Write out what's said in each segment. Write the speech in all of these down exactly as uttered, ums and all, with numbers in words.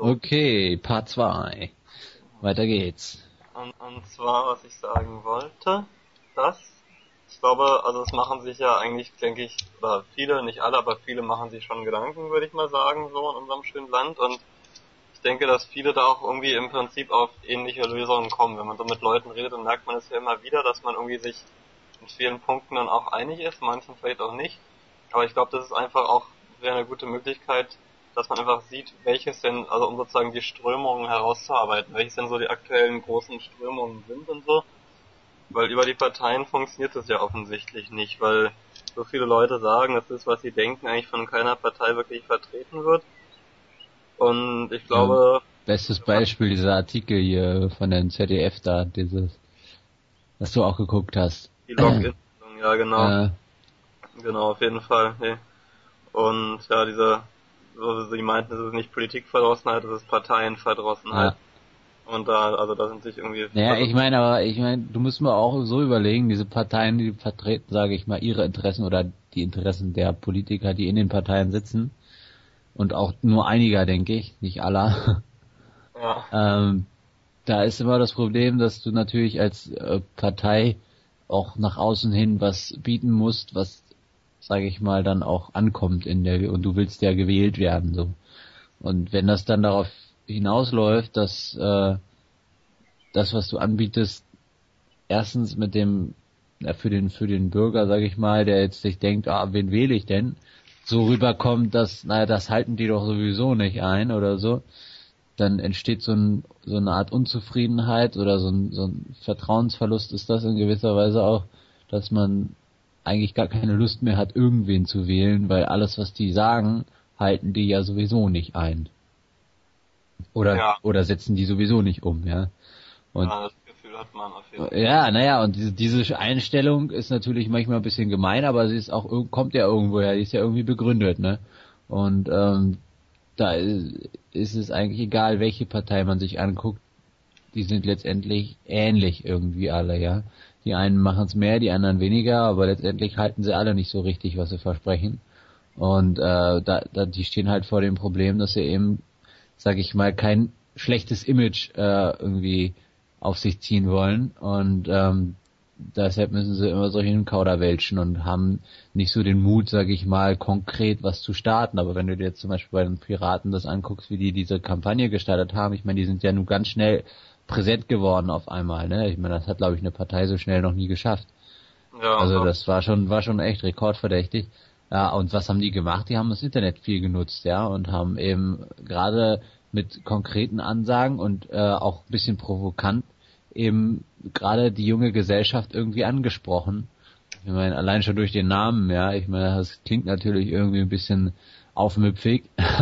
Okay, Part zwei. Weiter geht's. Und, und zwar, was ich sagen wollte, dass, ich glaube, also es machen sich ja eigentlich, denke ich, oder viele, nicht alle, aber viele machen sich schon Gedanken, würde ich mal sagen, so in unserem schönen Land. Und ich denke, dass viele da auch irgendwie im Prinzip auf ähnliche Lösungen kommen. Wenn man so mit Leuten redet, dann merkt man es ja immer wieder, dass man irgendwie sich in vielen Punkten dann auch einig ist, manchen vielleicht auch nicht. Aber ich glaube, das ist einfach auch sehr eine gute Möglichkeit, dass man einfach sieht, welches denn, also um sozusagen die Strömungen herauszuarbeiten, welches denn so die aktuellen großen Strömungen sind und so. Weil über die Parteien funktioniert das ja offensichtlich nicht, weil so viele Leute sagen, dass das, was sie denken, eigentlich von keiner Partei wirklich vertreten wird. Und ich glaube... Ja, bestes Beispiel, dieser Artikel hier von den Z D F da, dieses, was du auch geguckt hast. Die Login, ja genau. Äh, Genau, auf jeden Fall. Nee. Und ja, diese, so sie meinten, es ist nicht Politikverdrossenheit, es ist Parteienverdrossenheit. Ja. Und da, also da sind sich irgendwie... Naja, also, ich meine, aber ich meine, du musst mir auch so überlegen, diese Parteien, die vertreten, sage ich mal, ihre Interessen oder die Interessen der Politiker, die in den Parteien sitzen. Und auch nur einiger, denke ich, nicht aller. Ja. ähm, da ist immer das Problem, dass du natürlich als äh, Partei auch nach außen hin was bieten musst, was, sage ich mal, dann auch ankommt in der, und du willst ja gewählt werden, so. Und wenn das dann darauf hinausläuft, dass äh, das, was du anbietest, erstens mit dem, ja, für den für den Bürger, sage ich mal, der jetzt sich denkt, ah, wen wähle ich denn, so rüberkommt, dass, naja, das halten die doch sowieso nicht ein oder so, dann entsteht so, ein, so eine Art Unzufriedenheit oder so ein, so ein Vertrauensverlust ist das in gewisser Weise auch, dass man eigentlich gar keine Lust mehr hat, irgendwen zu wählen, weil alles, was die sagen, halten die ja sowieso nicht ein. Oder ja. oder setzen die sowieso nicht um, ja. Und ja, das Gefühl hat man auf jeden Fall. ja, naja, und diese, diese Einstellung ist natürlich manchmal ein bisschen gemein, aber sie ist auch, kommt ja irgendwoher, die ist ja irgendwie begründet, ne? Und ähm, da ist, ist es eigentlich egal, welche Partei man sich anguckt, die sind letztendlich ähnlich irgendwie alle, ja. Die einen machen es mehr, die anderen weniger, aber letztendlich halten sie alle nicht so richtig, was sie versprechen. Und äh, da, da die stehen halt vor dem Problem, dass sie eben, sag ich mal, kein schlechtes Image äh, irgendwie auf sich ziehen wollen und ähm, deshalb müssen sie immer so hinkauderwelschen und haben nicht so den Mut, sag ich mal, konkret was zu starten. Aber wenn du dir jetzt zum Beispiel bei den Piraten das anguckst, wie die diese Kampagne gestartet haben, ich meine, die sind ja nun ganz schnell präsent geworden auf einmal, ne? Ich meine, das hat, glaube ich, eine Partei so schnell noch nie geschafft. Ja, also das war schon war schon echt rekordverdächtig. Ja, und was haben die gemacht? Die haben das Internet viel genutzt, ja, und haben eben gerade mit konkreten Ansagen und äh, auch ein bisschen provokant eben gerade die junge Gesellschaft irgendwie angesprochen. Ich meine, allein schon durch den Namen, ja, ich meine, das klingt natürlich irgendwie ein bisschen aufmüpfig,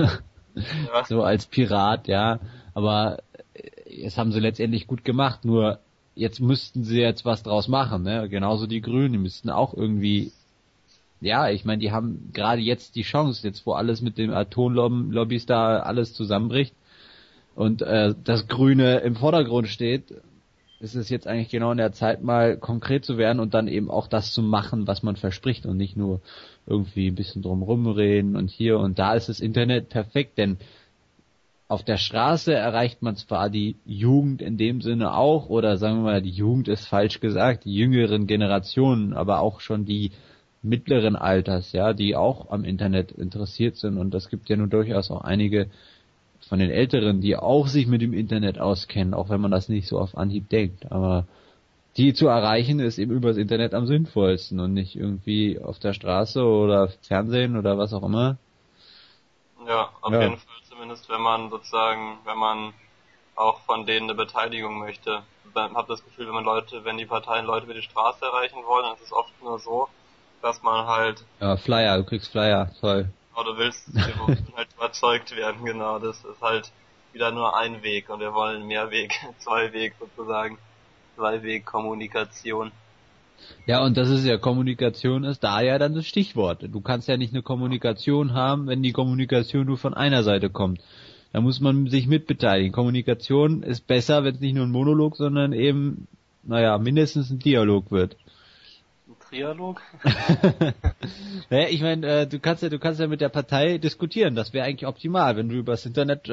ja. So als Pirat, ja, aber das haben sie letztendlich gut gemacht, nur jetzt müssten sie jetzt was draus machen, ne? Genauso die Grünen, die müssten auch irgendwie, ja, ich meine, die haben gerade jetzt die Chance, jetzt wo alles mit den Atomlobbys da alles zusammenbricht und äh, das Grüne im Vordergrund steht, ist es jetzt eigentlich genau in der Zeit, mal konkret zu werden und dann eben auch das zu machen, was man verspricht und nicht nur irgendwie ein bisschen drumrum reden und hier und da ist das Internet perfekt, denn auf der Straße erreicht man zwar die Jugend in dem Sinne auch, oder sagen wir mal, die Jugend ist falsch gesagt, die jüngeren Generationen, aber auch schon die mittleren Alters, ja, die auch am Internet interessiert sind, und es gibt ja nun durchaus auch einige von den Älteren, die auch sich mit dem Internet auskennen, auch wenn man das nicht so auf Anhieb denkt, aber die zu erreichen ist eben übers Internet am sinnvollsten und nicht irgendwie auf der Straße oder Fernsehen oder was auch immer. Ja, auf ja. jeden Fall, zumindest wenn man sozusagen, wenn man auch von denen eine Beteiligung möchte. Ich habe das Gefühl, wenn man Leute, wenn die Parteien Leute über die Straße erreichen wollen, dann ist es oft nur so, dass man halt... Ja, Flyer, du kriegst Flyer, toll. Oder du willst, du willst halt überzeugt werden, genau, das ist halt wieder nur ein Weg und wir wollen mehr Weg, zwei Weg sozusagen, zwei Weg Kommunikation. Ja, und das ist ja, Kommunikation ist da ja dann das Stichwort. Du kannst ja nicht eine Kommunikation haben, wenn die Kommunikation nur von einer Seite kommt. Da muss man sich mitbeteiligen. Kommunikation ist besser, wenn es nicht nur ein Monolog, sondern eben, naja, mindestens ein Dialog wird. Ein Trialog? Naja, ich meine, äh, du kannst ja, du kannst ja mit der Partei diskutieren. Das wäre eigentlich optimal, wenn du übers Internet